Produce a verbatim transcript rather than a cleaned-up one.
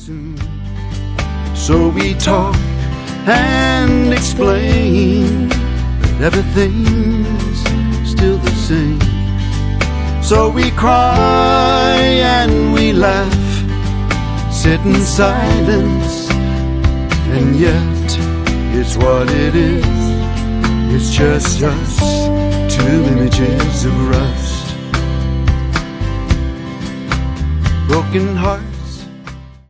soon. So we talk and explain that everything's still the same. So we cry and we laugh, sit in silence, and yet it's what it is. It's just us, two images of rust. Broken heart